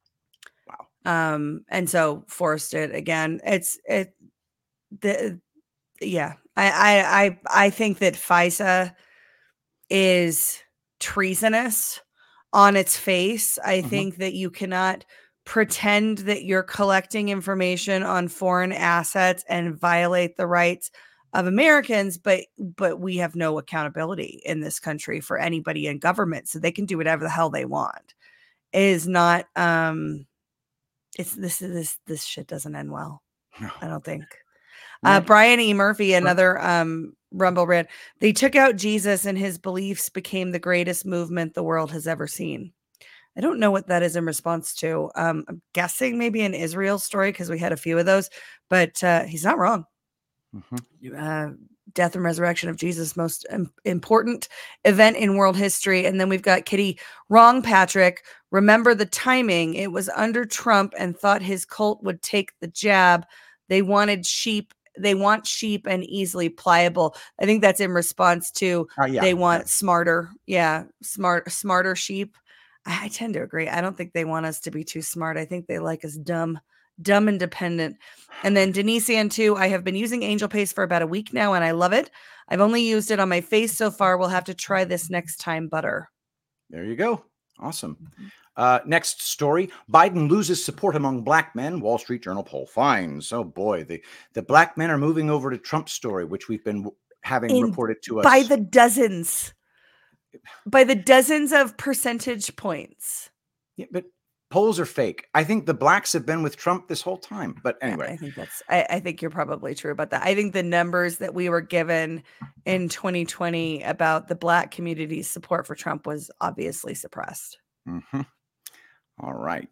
Um, and so forced it again. It's it the yeah. I I I I think that FISA is treasonous on its face. I Mhm. think that you cannot pretend that you're collecting information on foreign assets and violate the rights of Americans, but but we have no accountability in this country for anybody in government, so they can do whatever the hell they want. It is not um it's this this this shit doesn't end well. No. I don't think. Uh, Next. Brian E. Murphy, another um, Rumble Rant. They took out Jesus and his beliefs became the greatest movement the world has ever seen. I don't know what that is in response to. Um, I'm guessing maybe an Israel story because we had a few of those, but uh, he's not wrong. Mm-hmm. Uh, death and resurrection of Jesus, most um, important event in world history. And then we've got Kitty, wrong, Patrick. Remember the timing. It was under Trump and thought his cult would take the jab. They wanted sheep. They want sheep and easily pliable. I think that's in response to uh, yeah, they want yeah. smarter. Yeah. Smart, smarter sheep. I, I tend to agree. I don't think they want us to be too smart. I think they like us dumb. Dumb and dependent. And then Denise Ann too. I have been using Angel Paste for about a week now and I love it. I've only used it on my face so far. We'll have to try this next time. Butter. There you go. Awesome. Uh, next story. Biden loses support among black men. Wall Street Journal poll finds. Oh boy. The, the black men are moving over to Trump's story, which we've been having In, reported to us. By the dozens. By the dozens of percentage points. Yeah, but polls are fake. I think the blacks have been with Trump this whole time. But anyway, yeah, I think that's, I, I think you're probably true about that. I think the numbers that we were given in twenty twenty about the black community's support for Trump was obviously suppressed. Mm-hmm. All right.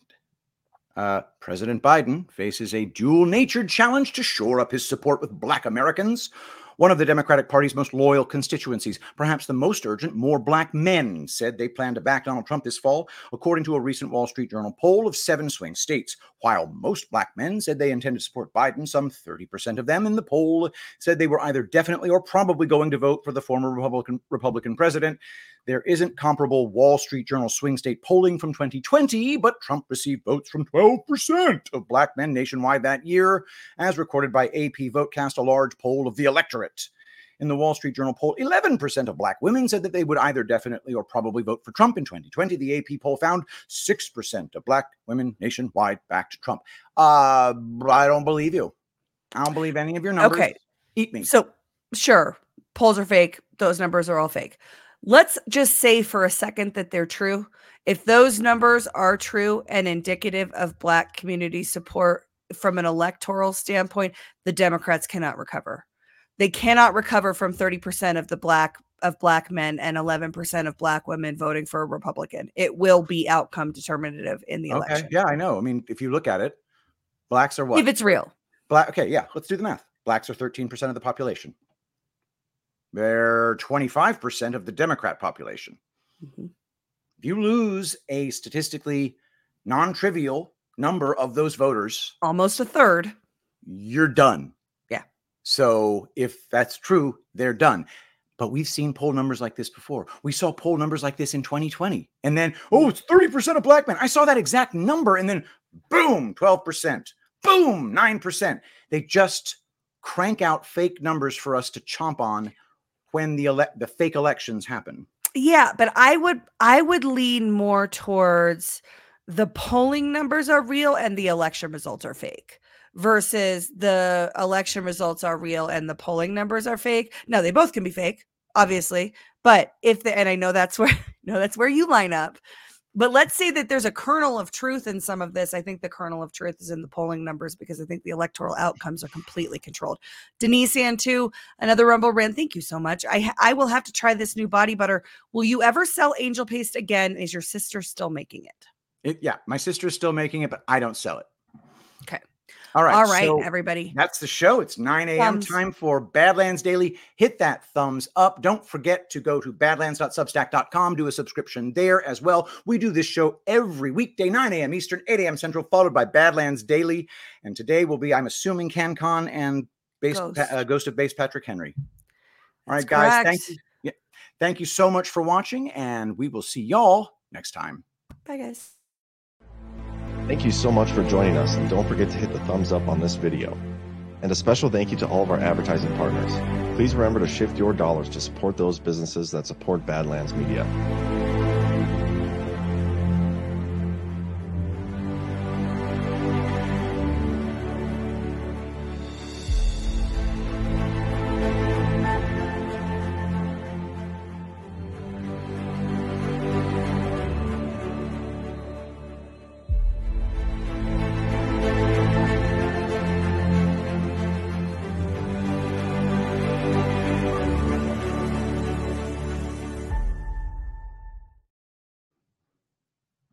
Uh, President Biden faces a dual-natured challenge to shore up his support with black Americans. One of the Democratic Party's most loyal constituencies, perhaps the most urgent, more black men said they plan to back Donald Trump this fall, according to a recent Wall Street Journal poll of seven swing states. While most black men said they intend to support Biden, some thirty percent of them in the poll said they were either definitely or probably going to vote for the former Republican, Republican president. There isn't comparable Wall Street Journal swing state polling from twenty twenty, but Trump received votes from twelve percent of black men nationwide that year, as recorded by A P Votecast, a large poll of the electorate. In the Wall Street Journal poll, eleven percent of black women said that they would either definitely or probably vote for Trump in twenty twenty. The A P poll found six percent of black women nationwide backed Trump. Uh, I don't believe you. I don't believe any of your numbers. Okay. Eat me. So, sure, polls are fake. Those numbers are all fake. Let's just say for a second that they're true. If those numbers are true and indicative of black community support from an electoral standpoint, the Democrats cannot recover. They cannot recover from thirty percent of the black of black men and eleven percent of black women voting for a Republican. It will be outcome determinative in the okay. election. Yeah, I know. I mean, if you look at it, blacks are what? If it's real. Black. Okay, yeah, let's do the math. Blacks are thirteen percent of the population. They're twenty-five percent of the Democrat population. Mm-hmm. If you lose a statistically non-trivial number of those voters, almost a third, you're done. Yeah. So if that's true, they're done. But we've seen poll numbers like this before. We saw poll numbers like this in twenty twenty. And then, oh, it's thirty percent of black men. I saw that exact number. And then, boom, twelve percent. Boom, nine percent. They just crank out fake numbers for us to chomp on when the ele- the fake elections happen. Yeah, but I would I would lean more towards the polling numbers are real and the election results are fake versus the election results are real and the polling numbers are fake. No, they both can be fake, obviously. But if the and I know that's where no, that's where you line up. But let's say that there's a kernel of truth in some of this. I think the kernel of truth is in the polling numbers because I think the electoral outcomes are completely controlled. Denise Ann, too, another Rumble Rant. Thank you so much. I I will have to try this new body butter. Will you ever sell Angel Paste again? Is your sister still making it? it yeah, my sister is still making it, but I don't sell it. Okay. All right. All right, so everybody. That's the show. It's nine a.m. time for Badlands Daily. Hit that thumbs up. Don't forget to go to badlands dot substack dot com. Do a subscription there as well. We do this show every weekday, nine a.m. Eastern, eight a.m. Central, followed by Badlands Daily. And today will be, I'm assuming, CanCon and base, Ghost. uh, Ghost of Base Patrick Henry. All That's right, guys. correct. Thank you. Yeah, thank you so much for watching, and we will see y'all next time. Bye, guys. Thank you so much for joining us, and don't forget to hit the thumbs up on this video. And a special thank you to all of our advertising partners. Please remember to shift your dollars to support those businesses that support Badlands Media.